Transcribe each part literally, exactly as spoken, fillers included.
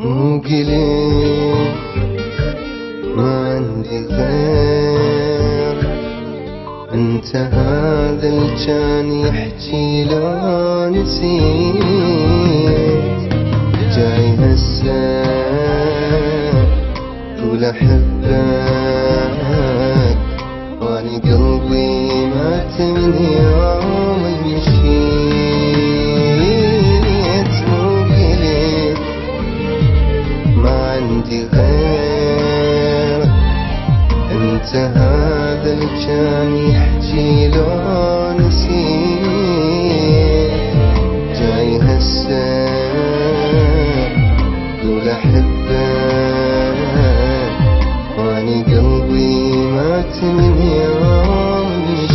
مو قليل ما عندي غير انت، هذا اللي كان يحكي لو نسيت. جاي هسه تقول احبك واني قلبي مات من يوم مشيت. مو قليل ما عندي غير انت، هذا اللي كان يحكي لو نسيت. جاي هسه تقول احبك واني قلبي مات من يوم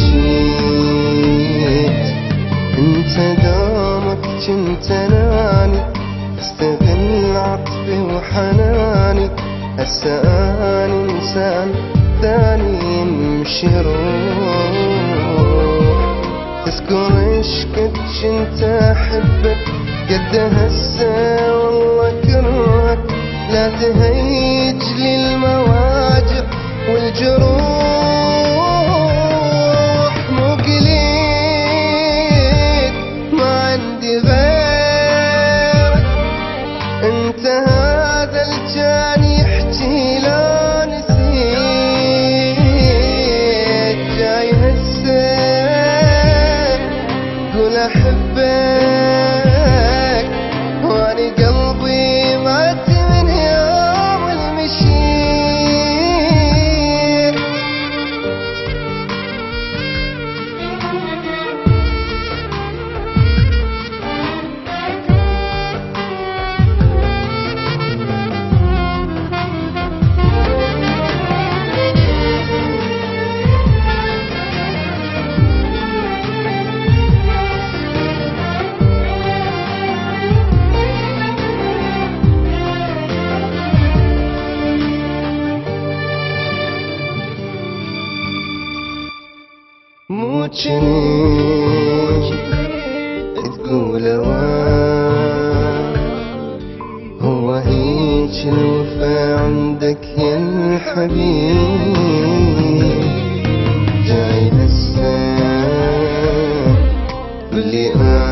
مشيت. انت دومك كنت اناني استغل عطفي وحناني، هسه اني انسان ثاني يمشي روح. تذكر ايش قد كنت احبك، قد هسه والله كرهك. لا تهيج لي المواجع والجروح. مو قليل ما عندي غيرك انت، هذا اللي كان يحكي لو نسيت. جاي هسه قول احبك واني قلبي مات من يوم المشيت. مو جنيت تقول اوان، هو هيج الوفا عندك يا الحبيب. جاي هسه قولي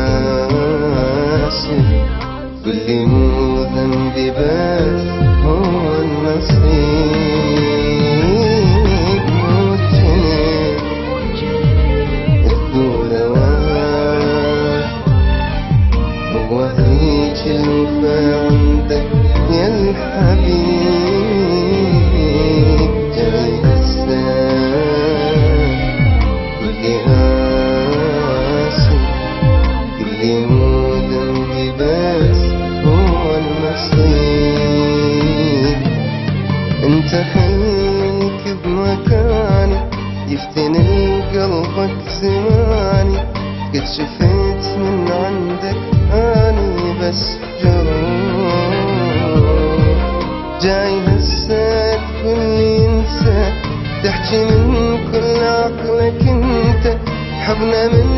اسف، قولي مو ذنبي بس هو النصيب. الوفا عندك يا الحبيب. جاي هسه قولي اسف، قولي مو ذنبي بس هو النصيب. انت خليك بمكاني يفتن قلبك زماني، قد شفيت من عندك اني بس جروح. جاي هسه تقولي انسى، تحكي من كل عقلك انت، حبنا من